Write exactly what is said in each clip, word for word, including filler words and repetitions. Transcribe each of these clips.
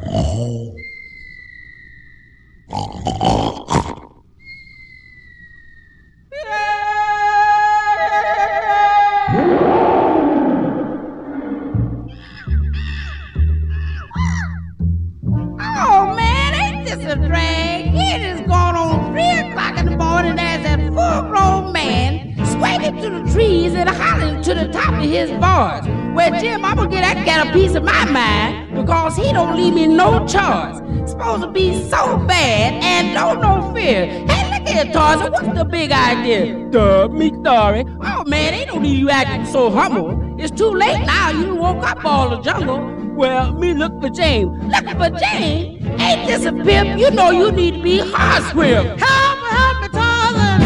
Oh, man, ain't this a drag? It is going on three o'clock in the morning. There's that full-grown man swinging to the trees and hollering to the top of his voice. Well, Jim, I'm gonna get that cat a piece of my mind because he don't leave me no choice. Supposed to be so bad and don't no fear. Hey, look here, Tarzan, what's the big idea? Duh, me sorry. Oh, man, ain't no need you acting so humble. It's too late now. You woke up all the jungle. Well, me look for James. Looking for James? Ain't this a pimp? You know you need to be Horsewhip. Help me, help me, Tarzan.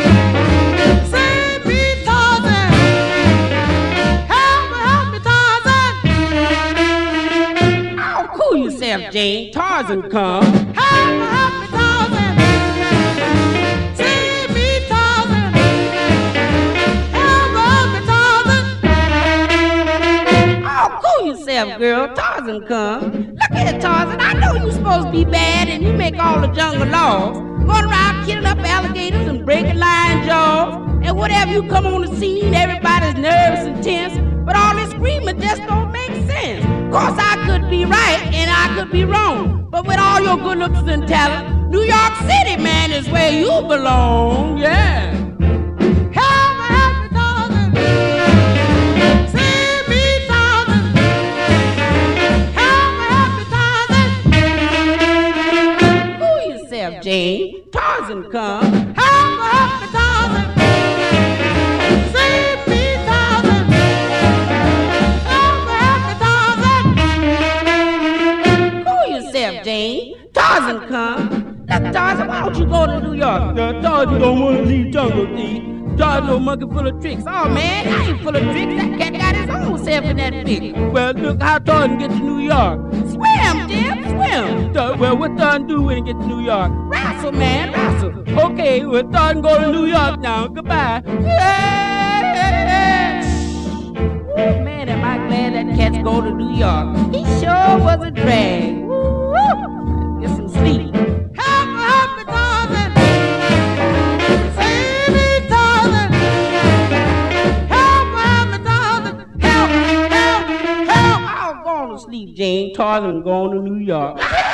Save me, Tarzan. Help me, help me, Tarzan. Oh, cool yourself, James. Tarzan come. Help me, help me, Tarzan. Save me, Tarzan. Help me, help me, Tarzan. Oh, cool yourself, girl. Tarzan come. Look here, Tarzan. I know you supposed to be bad and you make all the jungle laws. Going around killing up alligators and breaking lion jaws. And whatever you come on the scene, everybody's nervous and tense. But all this screaming just don't make sense. Course I could be right and I could be wrong. But with all your good looks and talent, New York City, man, is where you belong. Yeah. Help me, help me, Tarzan. Save me, Tarzan. Help me, help me, Tarzan. Cool yourself, Jane. Tarzan come. Help me, help me, Tarzan. Save me, Tarzan. Help me, help me, Tarzan. Cool yourself, Jane. Tarzan come. Look, Tarzan, why don't you go to New York? Uh, Tarzan don't want to leave jungle, D. Tarzan no monkey full of tricks. Oh, man, I ain't full of tricks. That cat got his own self in that fix. Well, look how Tarzan get to New York. Swim, Jim, swim. Uh, well, what Tarzan do when he get to New York? Wrestle, man, wrestle. Okay, well, Tarzan go to New York now. Goodbye. Yeah. Ooh, man, am I glad that cat's go to New York. He sure was a drag. Woo! Get some sleep. Help me, help me, Tarzan. Save me, Tarzan. Help me, help me, Tarzan. Help, help, help. I'm going to sleep, Jane. Tarzan going to New York.